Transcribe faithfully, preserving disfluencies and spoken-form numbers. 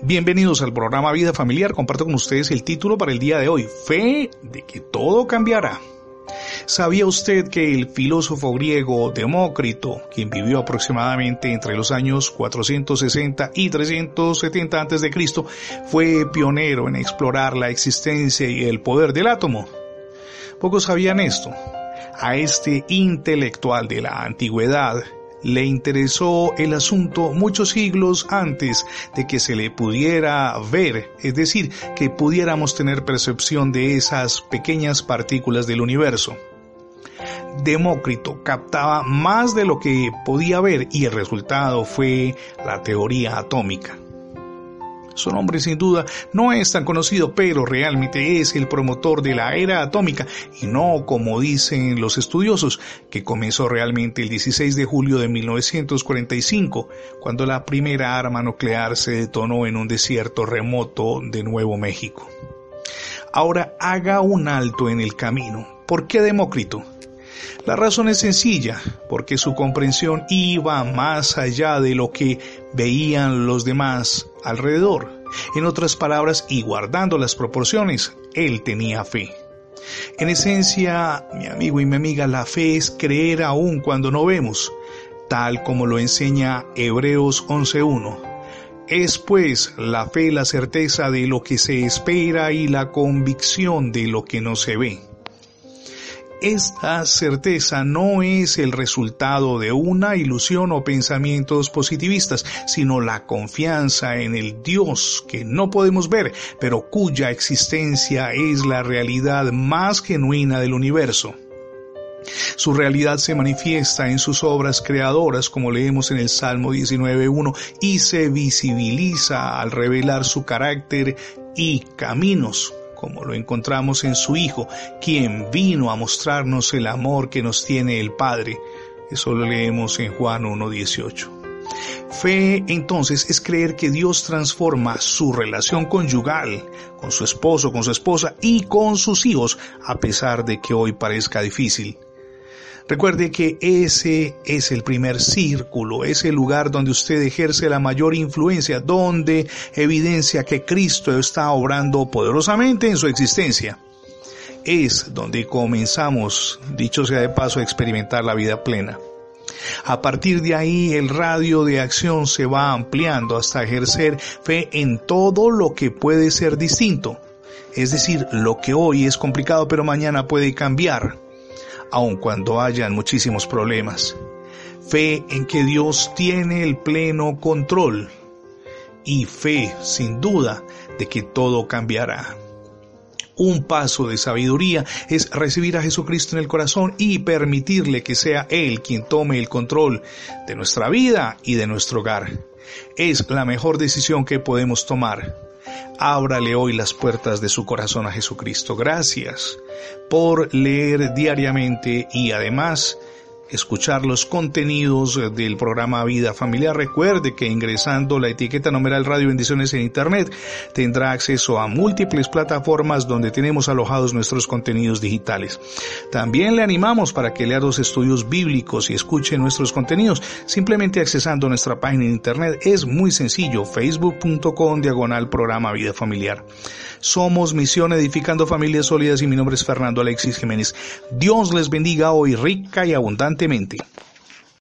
Bienvenidos al programa Vida Familiar. Comparto con ustedes el título para el día de hoy: Fe de que todo cambiará. ¿Sabía usted que el filósofo griego Demócrito, quien vivió aproximadamente entre los años cuatrocientos sesenta y trescientos setenta antes de Cristo, fue pionero en explorar la existencia y el poder del átomo? Pocos sabían esto. A este intelectual de la antigüedad le interesó el asunto muchos siglos antes de que se le pudiera ver, es decir, que pudiéramos tener percepción de esas pequeñas partículas del universo. Demócrito captaba más de lo que podía ver y el resultado fue la teoría atómica. Su nombre sin duda no es tan conocido, pero realmente es el promotor de la era atómica y no como dicen los estudiosos, que comenzó realmente el dieciséis de julio de mil novecientos cuarenta y cinco, cuando la primera arma nuclear se detonó en un desierto remoto de Nuevo México. Ahora haga un alto en el camino. ¿Por qué Demócrito? La razón es sencilla, porque su comprensión iba más allá de lo que veían los demás alrededor. En otras palabras, y guardando las proporciones, él tenía fe. En esencia, mi amigo y mi amiga, la fe es creer aún cuando no vemos, tal como lo enseña Hebreos once uno. Es pues la fe la certeza de lo que se espera y la convicción de lo que no se ve. Esta certeza no es el resultado de una ilusión o pensamientos positivistas, sino la confianza en el Dios que no podemos ver, pero cuya existencia es la realidad más genuina del universo. Su realidad se manifiesta en sus obras creadoras, como leemos en el Salmo diecinueve uno, y se visibiliza al revelar su carácter y caminos, como lo encontramos en su Hijo, quien vino a mostrarnos el amor que nos tiene el Padre. Eso lo leemos en Juan uno dieciocho. Fe, entonces, es creer que Dios transforma su relación conyugal, con su esposo, con su esposa y con sus hijos, a pesar de que hoy parezca difícil. Recuerde que ese es el primer círculo, es el lugar donde usted ejerce la mayor influencia, donde evidencia que Cristo está obrando poderosamente en su existencia. Es donde comenzamos, dicho sea de paso, a experimentar la vida plena. A partir de ahí, el radio de acción se va ampliando hasta ejercer fe en todo lo que puede ser distinto. Es decir, lo que hoy es complicado pero mañana puede cambiar, aun cuando hayan muchísimos problemas. Fe en que Dios tiene el pleno control y fe, sin duda, de que todo cambiará. Un paso de sabiduría es recibir a Jesucristo en el corazón y permitirle que sea Él quien tome el control de nuestra vida y de nuestro hogar. Es la mejor decisión que podemos tomar. Ábrale hoy las puertas de su corazón a Jesucristo. Gracias por leer diariamente y además escuchar los contenidos del programa Vida Familiar. Recuerde que ingresando la etiqueta numeral Radio Bendiciones en Internet tendrá acceso a múltiples plataformas donde tenemos alojados nuestros contenidos digitales. También le animamos para que lea los estudios bíblicos y escuche nuestros contenidos simplemente accesando nuestra página en Internet. Es muy sencillo, facebook punto com diagonal programa Vida Familiar. Somos Misión Edificando Familias Sólidas y mi nombre es Fernando Alexis Jiménez. Dios les bendiga hoy rica y abundantemente.